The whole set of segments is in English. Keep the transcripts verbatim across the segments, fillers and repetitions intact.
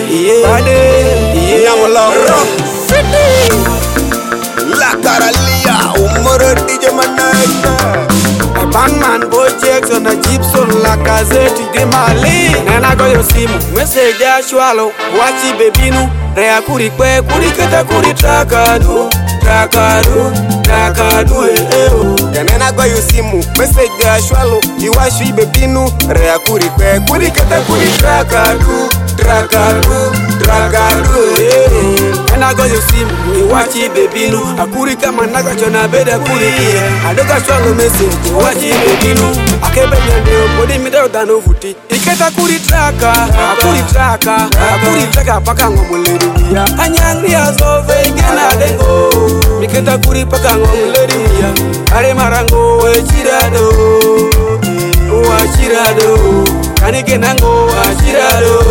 Bade, Nyamala City La Caralia, Umoro D J Manaka. Bangman boy checks on a Gibson La Cassette de Mali. Nena go yo simu, message ya swallow. Wachi bebinu, rea kuri kwe, kuri keta kuri trakadu. Trakadu, trakadu eh eh oh. Nena go yo simu, message ya swallow. Iwashi bebinu, rea kuri kwe, kuri keta kuri trakadu. Trakadu, trakadu eh. Nena go yo simu, iwachi bebinu. Akuri kama naga chona beda kuri kia. Adoka swallow message, iwachi bebinu. Akebe nyandeo, bodi mida udano futi. Iketa kuri traka, akuri traka. Akuri traka paka ngomuledi ya. Anyangri azove ingena dengo. Miketa kuri paka ngomuledi ya. Are marango we chirado. Wa chirado. Kanike nango wa chirado.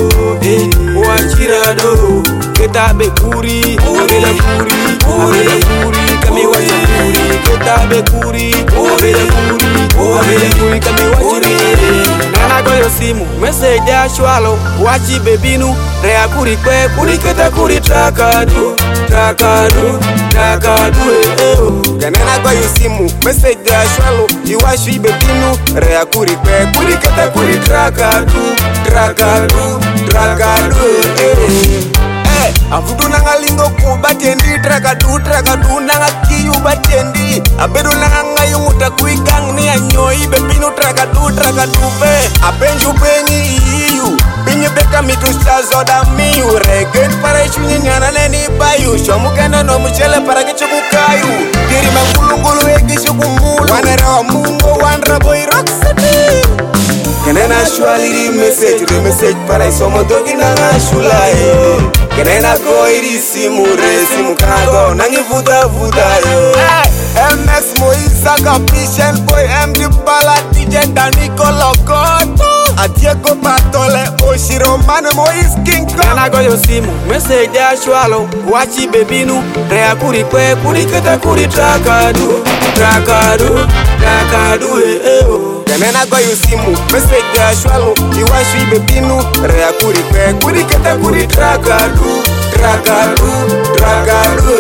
Wa chirado. Keta be kuri, abela kuri, abela kuri, kami wa kuri. Keta be kuri, abela kuri, abela kuri, kami wa kuri. Nana go yo simu, message ya swallow. Wachi bebinu, rea kuri kwe, kuri keta kuri trakadu, trakadu, trakadu eh eh oh. Nana go yo simu, message ya swallow. Iwashi bebinu, rea kuri kwe, kuri keta kuri trakadu, trakadu, trakadu eh eh. Avudu nanga lingo kuba tendi trakadu trakadu nanga kiyu batendi abedu nanga ngayungu takuikang ni anyoi bebinu trakadu trakadu be abenju benyi iyu binyi beka mitu stazoda miyu regen para ishunyi nyana neni bayu shomukena no mchele para kichukukayu diri mangulungulu egishu kumulu wanera mungo wanra boy rock city. Kenena shwali di message, di message para isomo dogi nanga shulae. Kenena go iri simu re simu kago nangi vuda vuda yo. M X Moisa Capishen boy M D Bala D J Daniko Lokoto. Adiego Patole Oshiro Mane Mois King Kong. Kenena go yo simu, message ya swallow. Wachi bebinu, rea kuri kwe, kuri keta kuri trakadu, trakadu, trakadu eh eh oh. Nena go yo simu, message ya swallow. Iwashi bebinu, rea kuri kwe, kuri keta kuri trakadu, trakadu, trakadu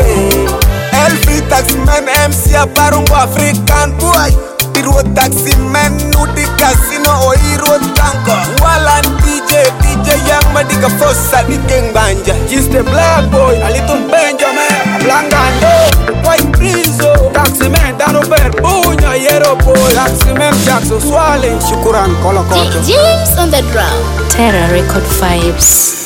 eh. L V Taximan M C Aparungo African boy. Iro Taximan Nudi Casino o Iro Tanko. Walan D J, D J Young Madika Fossa di King Banja. Just a black boy, a little Benjamin, Blangando, White Prizo, Taximan Dano Ber, Bunya, Yero Boy, Taximan Jackson, Swalley, Shukuran, Kolokoto. James on the drum. Terror Record Vibes.